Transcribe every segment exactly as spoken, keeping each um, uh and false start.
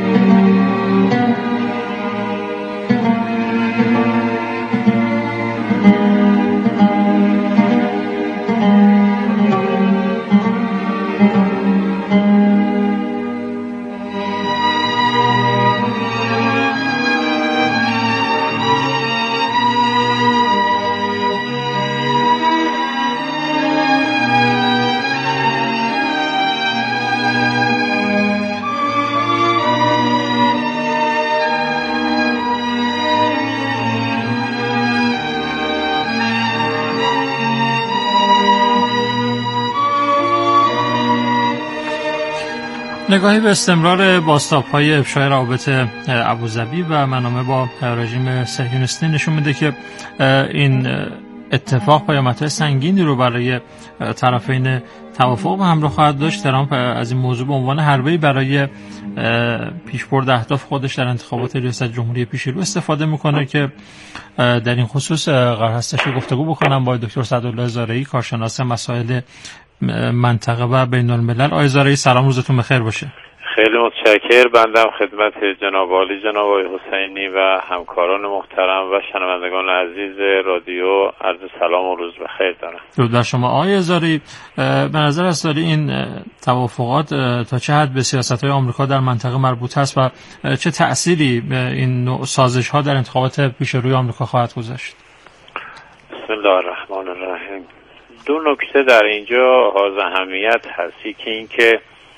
نگاهی به استمرار بازتاب‌های افشای روابط ابوظبی و منامه با رژیم صهیونیستی نشون میده که این اتفاق پیامدهای سنگینی رو برای طرفین توافق به همراه خواهد داشت. ترامپ از این موضوع به عنوان حربه‌ای برای پیشبرد اهداف خودش در انتخابات ریاست جمهوری پیش رو استفاده میکنه که در این خصوص قرار هستش گفتگو بکنم با دکتر سعدالله زارعی، کارشناس مسائل منطقه و بین الملل. آقای زارعی سلام، روزتون بخیر باشه. خیلی متشکر. بندم خدمت جناب عالی جناب آقای حسینی و همکاران محترم و شنوندگان عزیز رادیو عرض سلام و روز بخیر دارم. درود بر شما. آقای زارعی، به نظر است داری این توافقات تا چه حد به سیاست‌های آمریکا در منطقه مربوط است و چه تأثیری این نوع سازش‌ها در انتخابات پیش روی آمریکا خواهد گذاشت؟ بسم الله الرحمن الرحیم. دو نکته در اینجا حائز اهمیت هستی که اینکه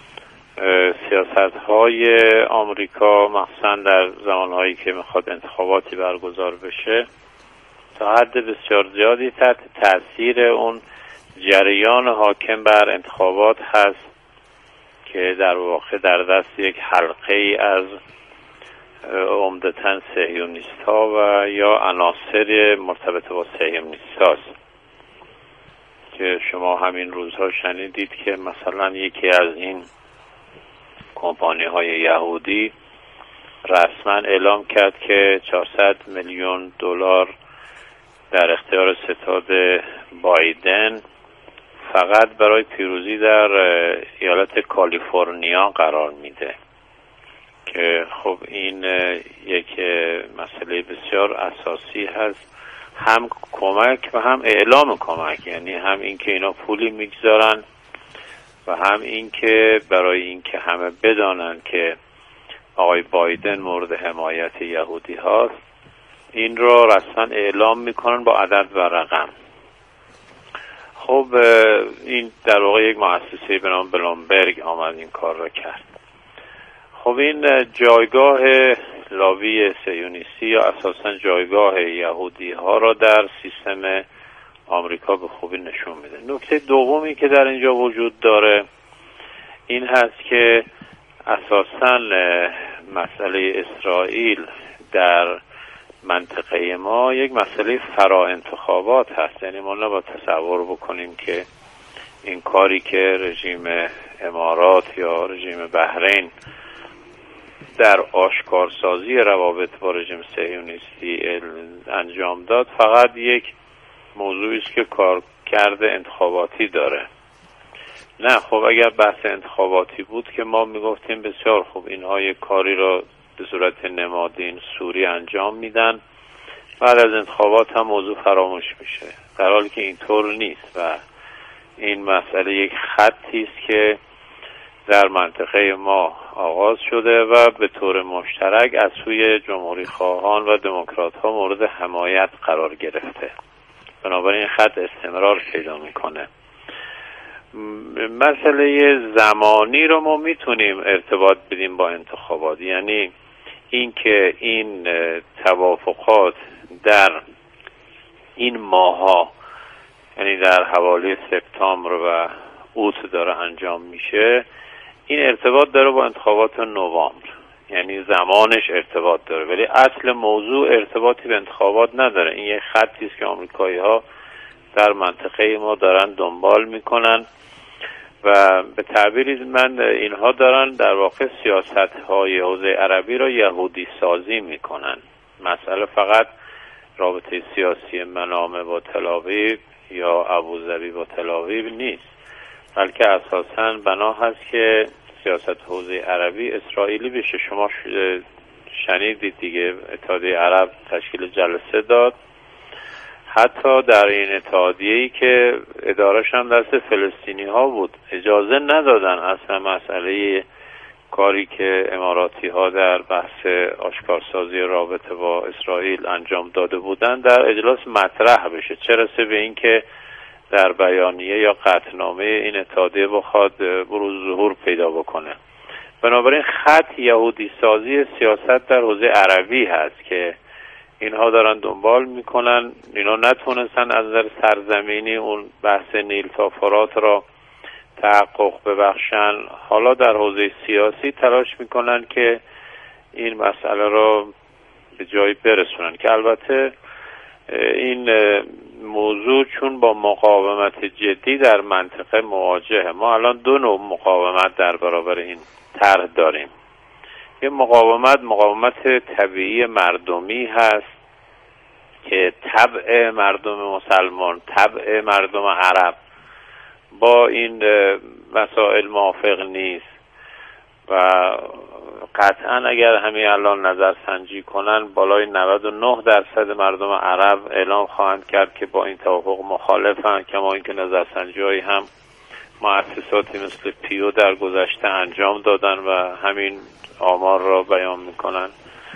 سیاست‌های آمریکا مخصوصا در زمانهایی که میخواد انتخاباتی برگزار بشه تا حد بسیار زیادی تحت تأثیر اون جریان حاکم بر انتخابات هست که در واقع در دست یک حلقه ای از عمدتاً صهیونیست‌ها و یا عناصر مرتبط با صهیونیست‌هاست که شما همین روزها شنیدید که مثلا یکی از این کمپانی های یهودی رسما اعلام کرد که چهارصد میلیون دلار در اختیار ستاد بایدن فقط برای پیروزی در ایالت کالیفرنیا قرار میده که خب این یک مسئله بسیار اساسی هست، هم کمک و هم اعلام کمک، یعنی هم این که اینا پولی میگذارن و هم این که برای این که همه بدانن که آقای بایدن مورد حمایت یهودی هاست این رو رسما اعلام میکنن با عدد و رقم. خب این در واقع یک مؤسسه به نام بلومبرگ آمد این کار را کرد. خب این جایگاه لابی صهیونیستی یا اساسا جایگاه یهودی ها را در سیستم آمریکا به خوبی نشون میده. نکته دومی که در اینجا وجود داره این هست که اساسا مسئله اسرائیل در منطقه ما یک مسئله فرا انتخابات هست، یعنی ما نباید تصور بکنیم که این کاری که رژیم امارات یا رژیم بحرین در آشکارسازی روابط با رژیم صهیونیستی انجام داد فقط یک موضوعی است که کارکرد انتخاباتی داره. نه، خب اگر بحث انتخاباتی بود که ما میگفتیم بسیار خوب اینها یک کاری را به صورت نمادین سوری انجام میدن، بعد از انتخابات هم موضوع فراموش میشه، در حالی که اینطور نیست و این مسئله یک خطی است که در منطقه ما آغاز شده و به طور مشترک از سوی جمهوری خواهان و دموکرات ها مورد حمایت قرار گرفته، بنابراین خط استمرار پیدا میکنه. مسئله زمانی رو ما میتونیم ارتباط بدیم با انتخابات، یعنی اینکه این توافقات در این ماها یعنی در حوالی سپتامبر و اوت داره انجام میشه، این ارتباط داره با انتخابات نوامبر، یعنی زمانش ارتباط داره، ولی اصل موضوع ارتباطی به انتخابات نداره. این یک خطی است که آمریکایی ها در منطقه ما دارن دنبال میکنن و به تعبیری من اینها دارن در واقع سیاست های حوزه عربی را یهودی سازی میکنن. مسئله فقط رابطه سیاسی منامه با تل‌آویو یا ابوظبی با تل‌آویو نیست، بلکه اساساً بنا هست که سیاست حوزه عربی اسرائیلی بشه. شما شنیدید دیگه، اتحادیه عرب تشکیل جلسه داد، حتی در این اتحادیه‌ای که اداره‌ش هم دست فلسطینی ها بود اجازه ندادن اصلا مسئله کاری که اماراتی ها در بحث آشکارسازی رابطه با اسرائیل انجام داده بودن در اجلاس مطرح بشه، چه رسه به این که در بیانیه یا قطعنامه این اتحادیه بخواد بروز ظهور پیدا بکنه. بنابراین خط یهودی سازی سیاست در حوزه عربی هست که اینها دارن دنبال میکنن. اینا نتونستن از نظر سرزمینی اون بحث نیل تا فرات را تحقق ببخشن، حالا در حوزه سیاسی تلاش میکنن که این مسئله را به جایی برسونن که البته این موضوع چون با مقاومت جدی در منطقه مواجهه. ما الان دو نوع مقاومت در برابر این طرح داریم. یه مقاومت مقاومت طبیعی مردمی هست که طبع مردم مسلمان، طبع مردم عرب با این مسائل موافق نیست و قطعا اگر همین الان نظر سنجی کنن بالای نود و نه درصد مردم عرب اعلام خواهند کرد که با این توافق مخالفن، کما اینکه نظر سنجی هایی هم مؤسساتی مثل پیو در گذشته انجام دادن و همین آمار را بیان میکنن.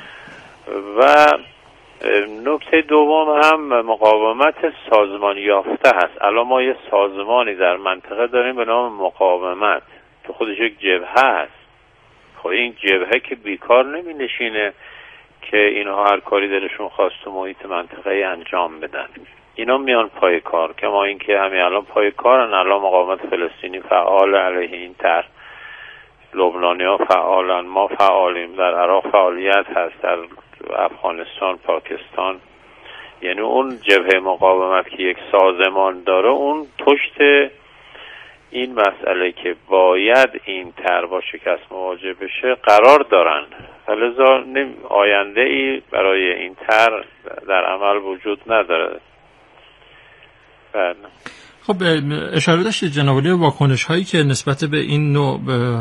و نکته دوم هم مقاومت سازمان یافته هست. الان ما یه سازمانی در منطقه داریم به نام مقاومت که خودش یک جبهه هست. خب این جبهه که بیکار نمی نشینه که اینها هر کاری دلشون خواست تو محیط منطقه انجام بدن. اینا میان پای کار، کما اینکه همین الان پای کارن. الان مقاومت فلسطینی فعال علیه این طرح، لبنانی ها فعالن، ما فعالیم، در عراق فعالیت هست، در افغانستان، پاکستان. یعنی اون جبهه مقاومت که یک سازمان داره اون پشت این مسئله که باید این طرح با شکست مواجه بشه قرار دارن. لذا آینده ای برای این طرح در عمل وجود نداره. بله. خب اشاره داشتید جناب عالی واکنش هایی که نسبت به این نوع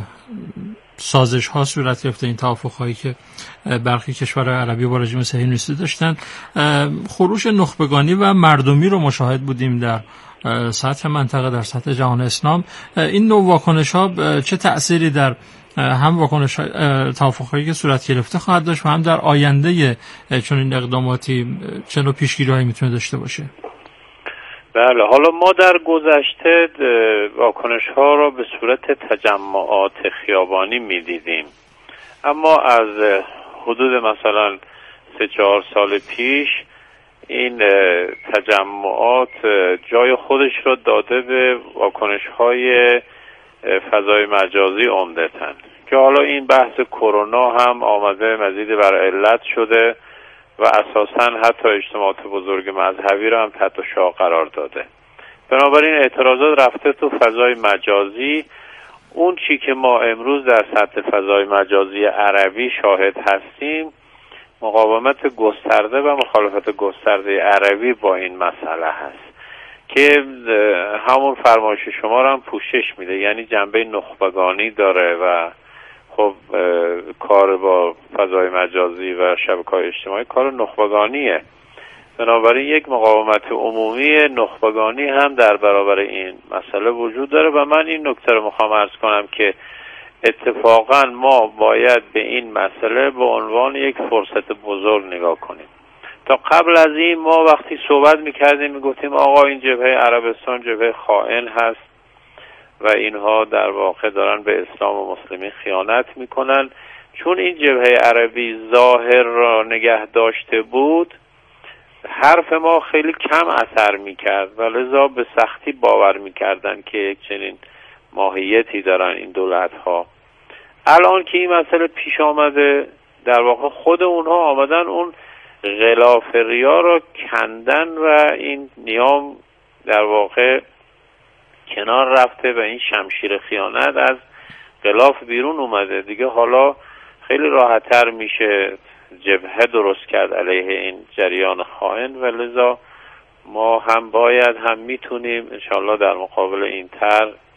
سازش ها صورت گرفته، این توافق هایی که برخی کشورهای عربی با رژیم صهیونیستی داشتن، خروش نخبگانی و مردمی رو مشاهد بودیم در سطح منطقه، در سطح جهان اسلام. این نوع واکنش ها چه تأثیری در هم واکنش توافق هایی که صورت گرفته خواهد داشت و هم در آینده چون این اقداماتی چه نوع پیشگیری هایی میتونه داشته باشه؟ بله، حالا ما در گذشته واکنش ها را به صورت تجمعات خیابانی می دیدیم، اما از حدود مثلا سه چهار سال پیش این تجمعات جای خودش را داده به واکنش های فضای مجازی عمدتاً، که حالا این بحث کرونا هم آمده مزید بر علت شده و اساساً حتی اجتماعات بزرگ مذهبی را هم تحت شعاع قرار داده. بنابراین اعتراضات رفته تو فضای مجازی. اون چی که ما امروز در سطح فضای مجازی عربی شاهد هستیم مقاومت گسترده و مخالفت گسترده عربی با این مسئله هست که همون فرمایش شما را هم پوشش میده، یعنی جنبه نخبگانی داره و خب کار با فضای مجازی و شبکه‌های اجتماعی کار نخبگانیه. بنابراین یک مقاومت عمومی نخبگانی هم در برابر این مسئله وجود داره و من این نکته رو میخوام عرض کنم که اتفاقا ما باید به این مسئله به عنوان یک فرصت بزرگ نگاه کنیم. تا قبل از این ما وقتی صحبت میکردیم میگفتیم آقا این جبهه عربستان جبهه خائن هست و اینها در واقع دارن به اسلام و مسلمین خیانت میکنن. چون این جبهه عربی ظاهر را نگه داشته بود حرف ما خیلی کم اثر میکرد و لذا به سختی باور میکردن که یک چنین ماهیتی دارن این دولت ها. الان که این مسئله پیش آمده در واقع خود اونها آمدن اون غلاف ریا را کندن و این نیام در واقع کنار رفته و این شمشیر خیانت از غلاف بیرون اومده دیگه. حالا خیلی راحت‌تر میشه جبهه درست کرد علیه این جریان خائن و لذا ما هم باید هم میتونیم انشاءالله در مقابل این طرح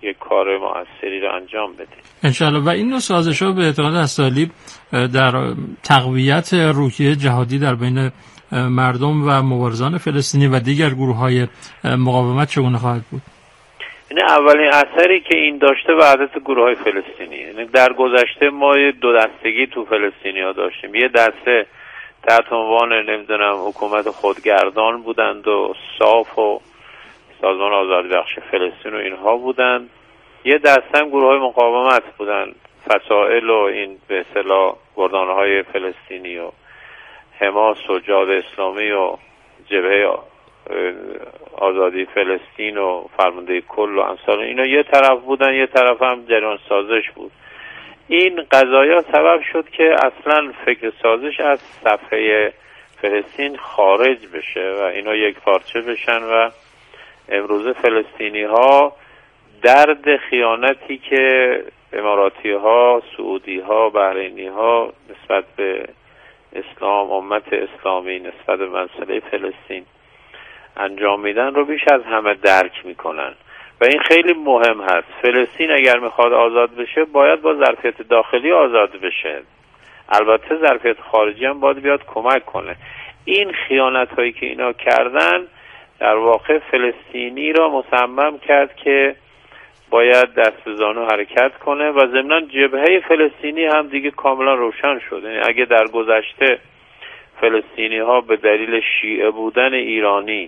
یک کار مؤثری رو انجام بده انشالله. و این نوع سازش‌ها به اعتقاد اسالیب در تقویت روحیه جهادی در بین مردم و مبارزان فلسطینی و دیگر گروه‌های مقاومت چگونه خواهد بود؟ این اولین اثری که این داشته وحدت گروه‌های فلسطینی. یعنی در گذشته ما دو دستگی تو فلسطینی‌ها داشتیم. یه دسته تحت عنوان نمیدونم حکومت خودگردان بودند و صاف و سازمان آزادی بخش فلسطین و اینها بودند. یه دسته هم گروه‌های مقاومت بودند، فصائل و این به اصطلاح گردان‌های فلسطینی و حماس و جهاد اسلامی و جبهه آزادی فلسطین و فرمانده کل و امثال اینا یه طرف بودن، یه طرف هم جریان سازش بود. این قضایا سبب شد که اصلا فکر سازش از صفحه فلسطین خارج بشه و اینا یک پارچه بشن و امروز فلسطینی ها درد خیانتی که اماراتی ها، سعودی ها، بحرینی ها نسبت به اسلام، امت اسلامی، نسبت به مسئله فلسطین انجام میدن رو بیش از همه درک میکنن و این خیلی مهم هست. فلسطین اگر میخواد آزاد بشه باید با ظرفیت داخلی آزاد بشه، البته ظرفیت خارجی هم باید بیاد کمک کنه. این خیانت هایی که اینا کردن در واقع فلسطینی را مصمم کرد که باید دست به زانو حرکت کنه و ضمناً جبهه فلسطینی هم دیگه کاملا روشن شد. یعنی اگه در گذشته فلسطینی ها به دلیل شیعه بودن ایرانی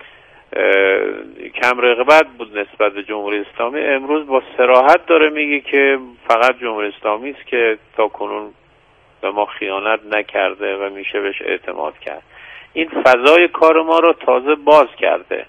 کم رغبت بود نسبت به جمهوری اسلامی، امروز با صراحت داره میگه که فقط جمهوری اسلامی است که تا کنون به ما خیانت نکرده و میشه بهش اعتماد کرد. این فضای کار ما رو تازه باز کرده.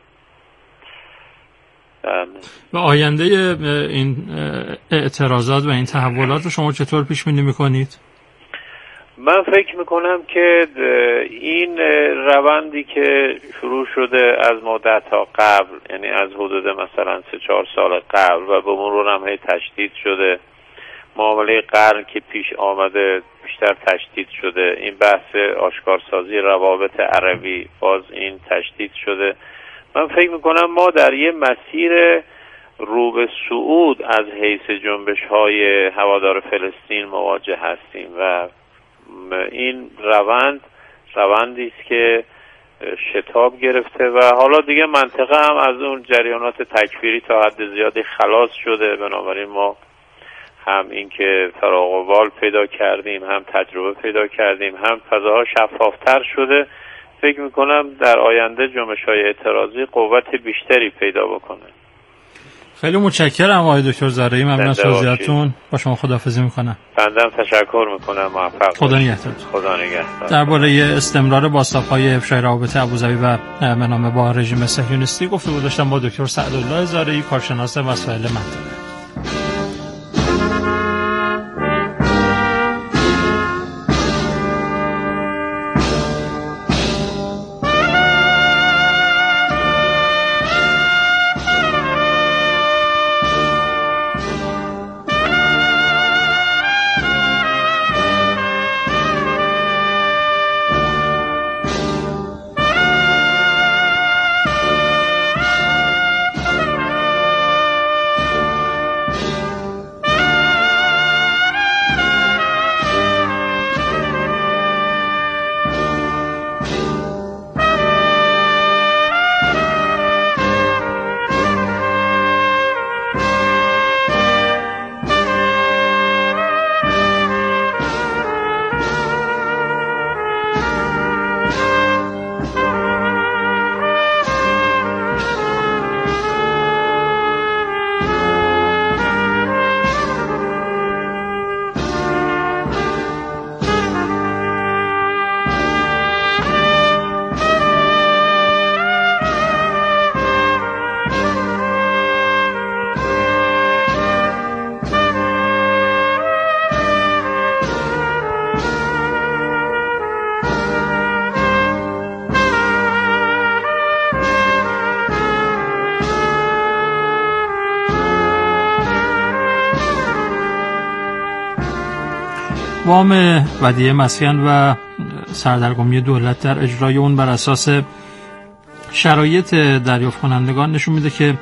و آینده این اعتراضات و این تحولات رو شما چطور پیش بینی میکنید؟ من فکر میکنم که این روندی که شروع شده از مدت‌ها قبل، یعنی از حدود مثلا سه چهار سال قبل و به مرور هم هی تشدید شده، معامله قرن که پیش آمده بیشتر تشدید شده، این بحث آشکارسازی روابط عربی باز این تشدید شده. من فکر میکنم ما در یه مسیر رو به صعود از حیث جنبش‌های هوادار فلسطین مواجه هستیم و این روند روندی است که شتاب گرفته و حالا دیگه منطقه هم از اون جریانات تکفیری تا حد زیادی خلاص شده. بنابراین ما هم این که فراغ و بال پیدا کردیم، هم تجربه پیدا کردیم، هم فضاها شفافتر شده. فکر میکنم در آینده جنبش‌های اعتراضی قوت بیشتری پیدا بکنه. خیلی متشکرم آقای دکتر زارعی، ممنون از توضیحاتتون. با شما خداحافظی میکنم. بنده هم تشکر میکنم. موفق خدا نگهدار. خدا نگهدار. درباره استمرار بازتاب‌های افشای روابط ابوظبی و منامه با رژیم صهیونیستی گفتگو داشتم با دکتر سعدالله زارعی، کارشناس مسائل منطقه. وام ودیعه مسکن و سردرگمی دولت در اجرای اون بر اساس شرایط دریافت کنندگان نشون میده که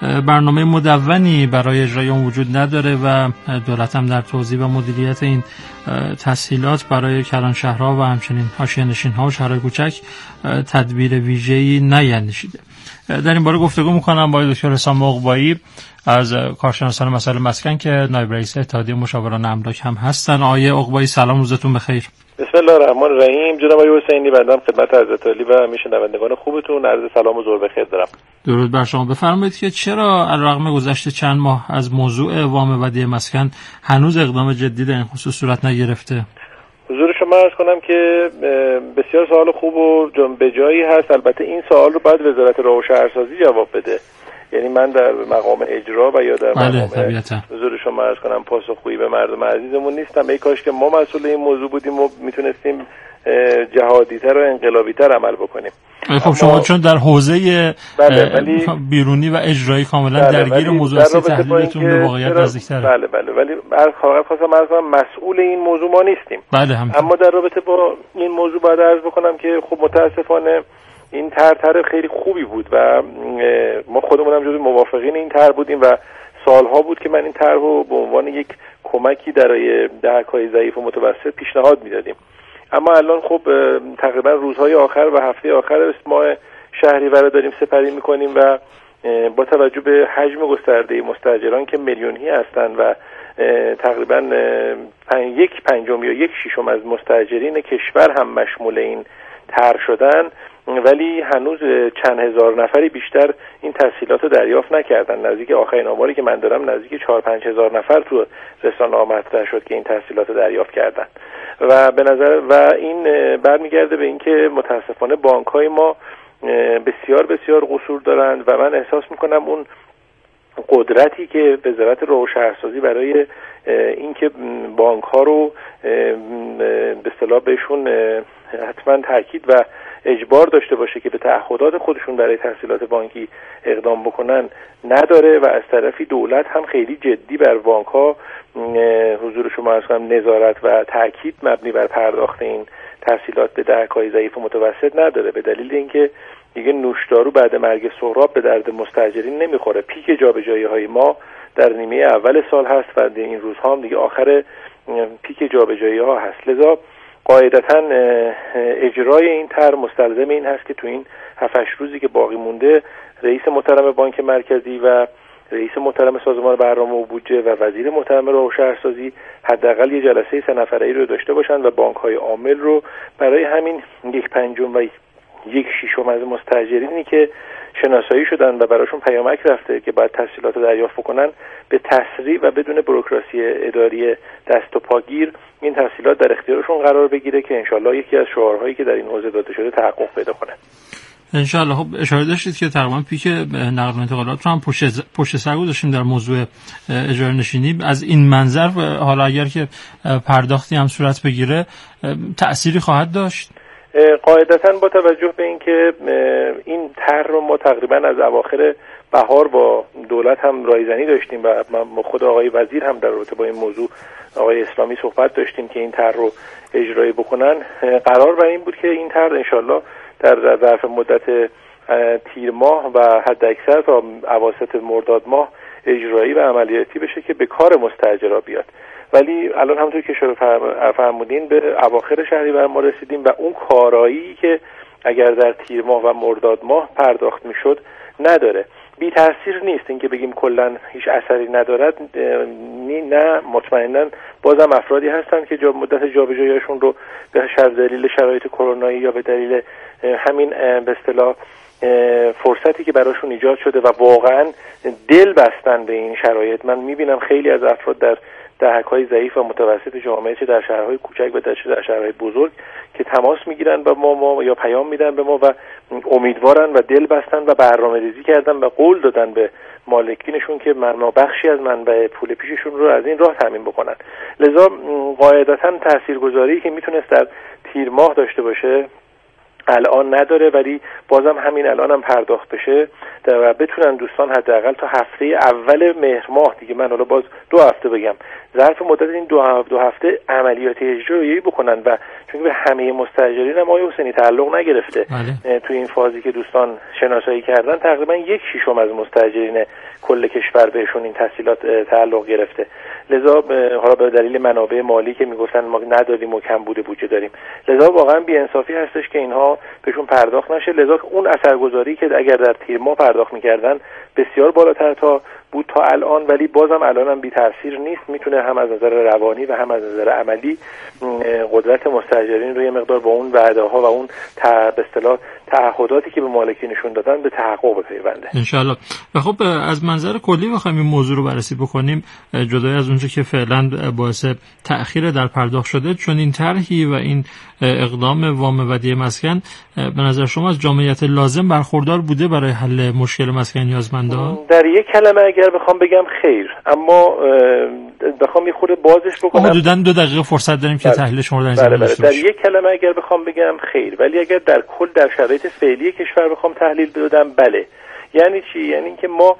برنامه مدونی برای اجرای اون وجود نداره و دولت هم در توزیع و مدیریت این تسهیلات برای کلانشهرها و همچنین حاشیه‌نشین‌ها و شهرهای کوچک تدبیر ویژه‌ای نیندیشیده. در این باره گفتگو می‌کنم با دکتر حسام عقبایی از کارشناسان مسائل مسکن که نایب رئیس اتحادیه مشاوران املاک هم هستن. آقای عقبایی سلام، روزتون بخیر. بسم الله الرحمن الرحیم. جناب آقای حسینی، بنده خدمت حضرت عالی و میشنوندگان خوبتون عرض سلام و ظهر بخیر دارم. درود بر شما. بفرمایید که چرا علیرغم گذشت چند ماه از موضوع وام ودیعه مسکن هنوز اقدام جدی در این خصوص صورت نگرفته؟ حضور شما عرض کنم که بسیار سوال خوب و به جایی هست. البته این سوال رو باید وزارت راه و شهرسازی جواب بده، یعنی من در مقام اجرا و یا در مقام حضور شما عرض کنم پاسخگویی به مردم عزیزمون نیستم. ای کاش که ما مسئول این موضوع بودیم و میتونستیم جهادی‌تر و انقلابی‌تر عمل بکنیم. خب شما چون در حوزه بله بیرونی و اجرایی کاملا بله درگیر موضوع هستید، تحلیلتون به واقعیت نزدیک‌تره. بله بله ولی واقعا خواستم عرض کنم مسئول این موضوع ما نیستیم. بله هم. اما در رابطه با این موضوع باید عرض بکنم که خب متاسفانه این طرح طرح خیلی خوبی بود و ما خودمون هم جزو موافقین این طرح بودیم و سالها بود که من این طرح رو به عنوان یک کمکی برای دهک‌های ضعیف و متوسط پیشنهاد میدادیم. اما الان خب تقریبا روزهای آخر و هفته آخر ماه شهریور داریم سپری میکنیم و با توجه به حجم گسترده مستاجران که میلیونی هستند و تقریبا یک پنجم یا یک ششم از مستاجرین کشور هم مشمول این طرح شدن، ولی هنوز چند هزار نفری بیشتر این تسهیلات رو دریافت نکردن. نزدیک آخرین آماری که من دارم نزدیک چهار پنج هزار نفر تو رسانه‌ها مطرح شد که این تسهیلات رو دریافت کردن و به نظر و این برمیگرده به اینکه متاسفانه بانک‌های ما بسیار بسیار قصور دارند و من احساس میکنم اون قدرتی که وزارت راه و شهرسازی برای اینکه بانک‌ها رو به اصطلاح بهشون حتما تاکید و اجبار داشته باشه که به تعهدات خودشون برای تسهیلات بانکی اقدام بکنن نداره و از طرفی دولت هم خیلی جدی بر بانک‌ها حضور شما عرض کنم نظارت و تاکید مبنی بر پرداخت این تسهیلات به دهک‌های ضعیف و متوسط نداره، به دلیل اینکه دیگه نوشدارو بعد مرگ سهراب به درد مستاجرین نمیخوره. پیک جابجایی‌های ما در نیمه اول سال هست و این روزها هم دیگه آخر پیک جابجایی‌ها هست. لذا قاعدتاً اجرای این طرح مستلزم این هست که تو این هفت هشت روزی که باقی مونده رئیس محترم بانک مرکزی و رئیس محترم سازمان برنامه و بودجه و وزیر محترم راه و شهرسازی حداقل یه جلسه سه نفره‌ای رو داشته باشن و بانک‌های عامل رو برای همین یک پنجم و یک ششم از مستاجرینی که شناسایی شدن و براشون پیامک رفته که باید تسهیلات رو دریافت بکنن به تسریع و بدون بوروکراسی اداری دست و پاگیر این تسهیلات در اختیارشون قرار بگیره که انشالله یکی از شعارهایی که در این حوزه داده شده تحقق پیدا کنه. انشالله. خب اشاره داشتید که تقریبا پیک نقل و انتقالات رو هم پشت پشت سر گذاشتیم در موضوع اجاره نشینی. از این منظر حالا اگر که پرداختی هم صورت بگیره تأثیری خواهد داشت؟ قاعدتاً با توجه به اینکه این طرح رو ما تقریبا از اواخر بهار با دولت هم رایزنی داشتیم و ما خود آقای وزیر هم در رابطه با این موضوع آقای اسلامی صحبت داشتیم که این طرح رو اجرایی بکنن، قرار بر این بود که این طرح انشالله در ظرف مدت تیر ماه و حد اکثر تا اواسط مرداد ماه اجرایی و عملیاتی بشه که به کار مستاجرا بیاد. ولی الان همونطور که شما فرمودین به اواخر شهریور ما رسیدیم و اون کارایی که اگر در تیر ماه و مرداد ماه پرداخت میشد نداره. بی تاثیر نیست اینکه بگیم کلا هیچ اثری ندارد، نه مطمئنا بازم افرادی هستن که جا مدت جابجاییشون رو به دلیل شرایط کرونایی یا به دلیل همین به اصطلاح فرصتی که براشون ایجاد شده و واقعا دل بستن به این شرایط. من میبینم خیلی از افراد در دهک‌های ضعیف و متوسط جامعه چه در شهرهای کوچک و در شهرهای بزرگ که تماس میگیرن با ما, ما یا پیام میدن به ما و امیدوارن و دل بستن و برنامه‌ریزی کردن و قول دادن به مالکینشون که منبع بخشی از منبع پول پیششون رو از این راه تامین بکنن. لذا قاعدتاً تاثیرگذاری که میتونست در تیر ماه داشته باشه الان نداره، ولی بازم همین الان هم پرداخت بشه و بتونن دوستان حداقل تا هفته اول مهر ماه دیگه، من حالا باز دو هفته بگم، ظرف مدت این دو, دو هفته عملیات اجرایی بکنن و چون به همه مستاجرین هم آقای حسینی تعلق نگرفته. بله. توی این فازی که دوستان شناسایی کردن تقریبا یک ششم از مستاجرین کل کشور بهشون این تسهیلات تعلق گرفته. لذا حالا به دلیل منابع مالی که میگفتن ما ندادیم و کم بوده بودجه داریم، لذا واقعا بی‌انصافی هستش که اینها بهشون پرداخت نشه. لذا اون اثرگذاری که اگر در تیر ماه پرداخت میکردن بسیار بالاتر تا بود تا الان، ولی بازم الان هم بی تاثیر نیست. میتونه هم از نظر روانی و هم از نظر عملی قدرت مستاجرین رو یه مقدار با اون وعده ها و اون به اصطلاح تعهداتی که به مالکینشون دادن به تحقق بپیونده ان شاء الله. و خب از منظر کلی بخوایم این موضوع رو بررسی بکنیم، جدای از اونچه که فعلا باعث تأخیر در پرداخت شده، چون این طرحی و این اقدام وام ودیعه مسکن به نظر شما از جامعیت لازم برخوردار بوده برای حل مشکل مسکن نیازمندان؟ در یک کلمه اگر بخوام بگم خیر، اما بخوام یه خورده بازش بکنم، حدوداً دو دقیقه فرصت داریم که تحلیل شما رو در بله بله. در یک کلمه اگر بخوام بگم خیر، ولی اگر در کل در شرایط فعلی کشور بخوام تحلیل بدم بله. یعنی چی؟ یعنی اینکه ما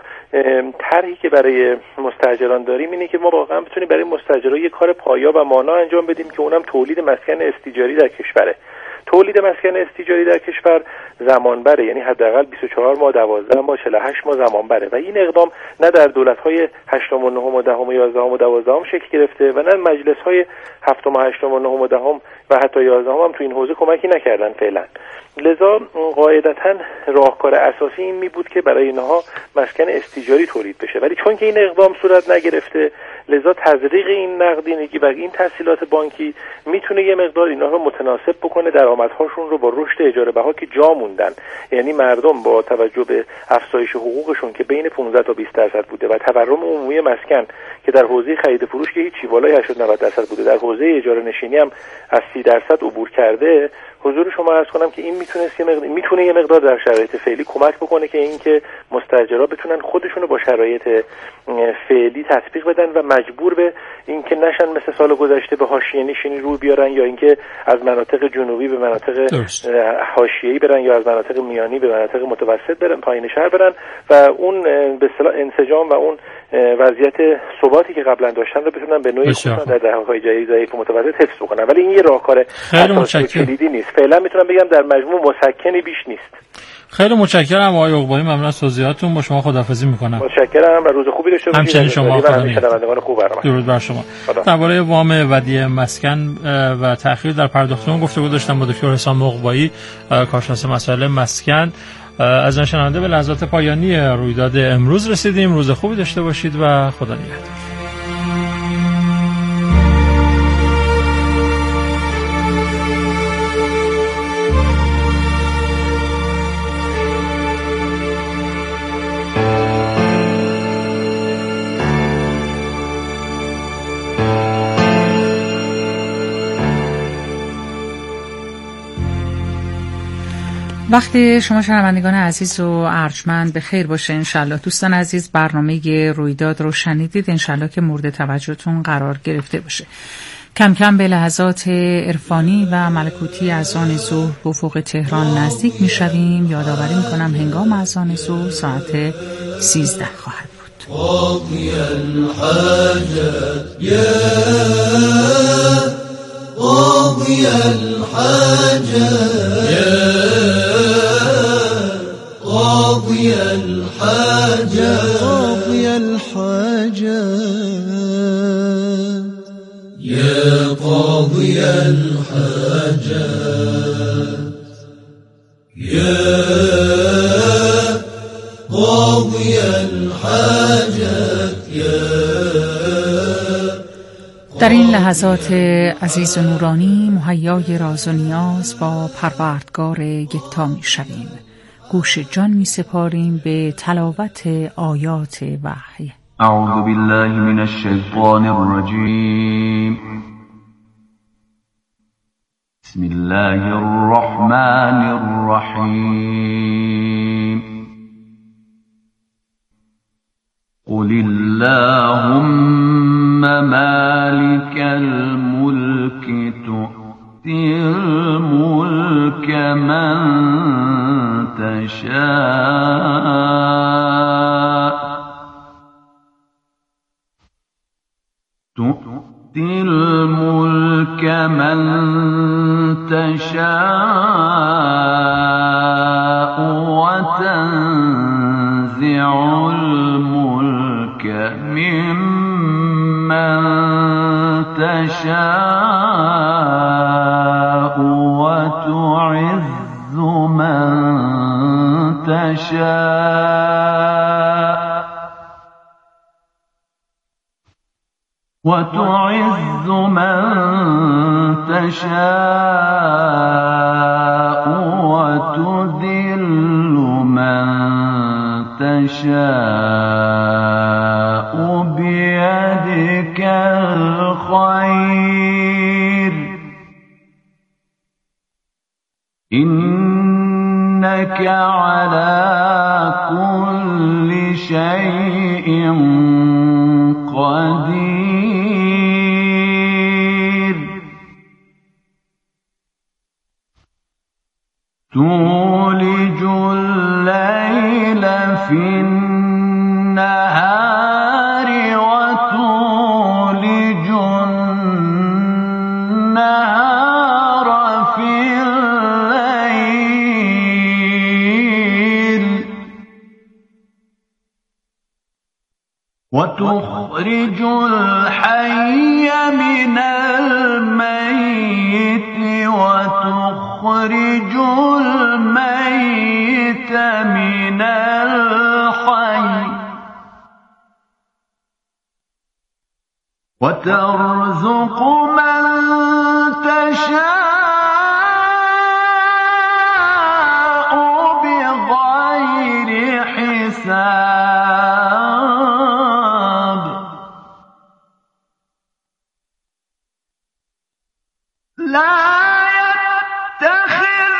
طرحی که برای مستاجران داریم اینه که ما واقعا بتونیم برای مستاجران یک کار پایا و مانا انجام بدیم که اونم تولید مسکن استیجاری در کشوره. تولید مسکن استیجاری در کشور زمان بره، یعنی حداقل بیست و چهار ماه، دوازده ماه، چهل و هشت ماه زمان بره و این اقدام نه در دولت‌های هشتم و نهم و دهم و یازدهم و دوازدهم شکل گرفته و نه مجلس‌های هفتم و هشتم و نهم و دهم و حتی یازدهم هم تو این حوزه کمکی نکردن فعلا. لذا قاعدتاً راهکار اساسی این می بود که برای اینها مسکن استیجاری تولید بشه، ولی چون که این اقدام صورت نگرفته، لذا تزریق این نقدینگی و این تسهیلات بانکی میتونه یه مقدار اینها رو متناسب بکنه درآمدهاشون رو با رشد اجاره بها که جا موندن. یعنی مردم با توجه به افزایش حقوقشون که بین پانزده تا بیست درصد بوده و تورم عمومی مسکن که در حوزه خرید فروش که هیچی بالای هشتاد نود درصد بوده، در حوزه اجاره نشینی هم از سی درصد عبور کرده، حضور شما عرض کنم که این میتونه یه مقدار میتونه یه مقدار در شرایط فعلی کمک بکنه که اینکه مستاجرا بتونن خودشون رو با شرایط فعلی تطبیق بدن و مجبور به اینکه نشن مثل سال گذشته به حاشیه نشینی رو بیارن، یا اینکه از مناطق جنوبی به مناطق حاشیه‌ای برن یا از مناطق میانی به مناطق متوسط برن، پایین شهر برن و اون به اصطلاح انسجام و اون وضعیت ثباتی که قبلا داشتن رو بتونن به نوعی در دهه‌های جدید ضعیف و متوسط حفظ بکنن. ولی این یه راهکار کلیدی نیست. فعلا میتونم بگم در مجموع مسکنی بیش نیست. خیلی متشکرم آقای عقبایی، ممنون از توضیحاتتون. با شما خداحافظی میکنم. متشکرم و روز خوبی داشته باشید. همچنین شما. خداحافظ. خوب برنامه. درود بر شما. درباره وام ودیعه مسکن و تأخیر در پرداخت اون گفتگو داشتم با دکتر حسام عقبایی، کارشناس مسائل مسکن. از آن شنونده به لحظات پایانی رویداد امروز رسیدیم. روز خوبی داشته باشید و خدا نگهدار. وقتی شما شنوندگان عزیز و ارجمند به خیر باشه انشالله. دوستان عزیز، برنامه رویداد رو شنیدید، انشالله که مورد توجهتون قرار گرفته باشه. کم کم به لحظات عرفانی و ملکوتی اذان ظهر به افق تهران نزدیک میشویم. یادآوری میکنم هنگام اذان ظهر ساعت سیزده خواهد بود. قاضی الحاجات یا قاضی الحاجات قاضي الحاجات قاضي الحاجات يا قاضي الحاجات يا قاضي الحاجات يا. در این لحظات عزیز و نورانی مهیای راز و نیاز با پروردگار یکتا می شویم. گوش جان می سپاریم به تلاوت آیات وحی. اعوذ بالله من الشیطان الرجیم. بسم الله الرحمن الرحیم. قل اللهم مالك الملك تؤتي الملك من تشاء تؤتي الملك من تشاء وتنزع الملك ممن تشاء وتعز من تشاء وتعز من تشاء وتذل من تشاء بيدك الخير إنك على كل شيء قدير تولج الليل في النهار وتولج النهار في الليل وتخرج الحي من الميت وتخرج الميت من الحي وترزق من تشاء بغير حساب لا يتخذ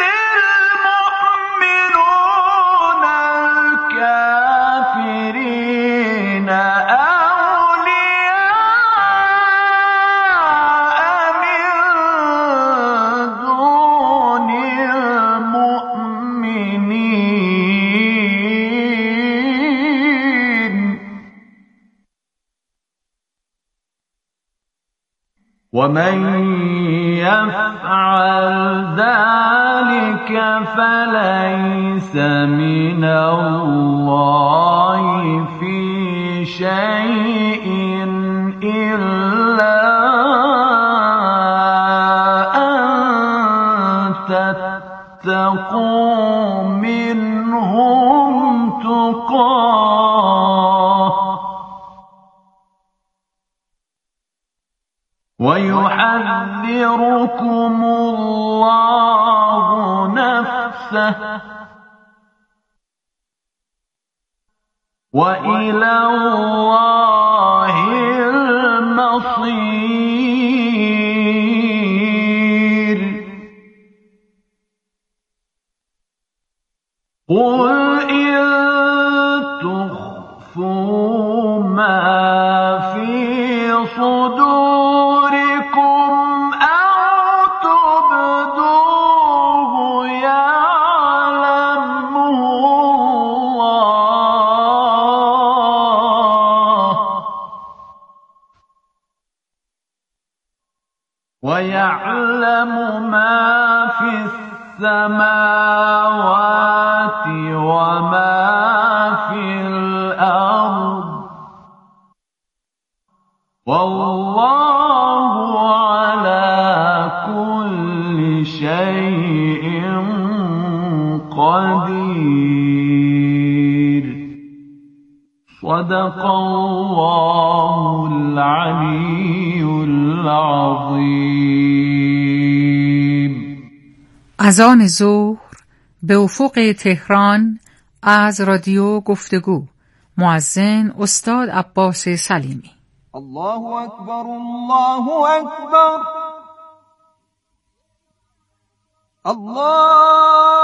المؤمنون الكافرين أولياء من دون المؤمنين ومن يفعل ذلك فليس من الله في شيء إلا أن تتقوا منهم تقاه ويحذركم الله نفسه وإلى الله المصير قل إن تخفوا ما في صدوركم أو تبدوه يعلمه الله ويعلم ما في السماوات وما في الأرض والله على كل شيء قدير صدق الله العلي العظيم. اذان ظهر به افق تهران از رادیو گفتگو. مؤذن استاد عباس سلیمی. الله اکبر الله اکبر الله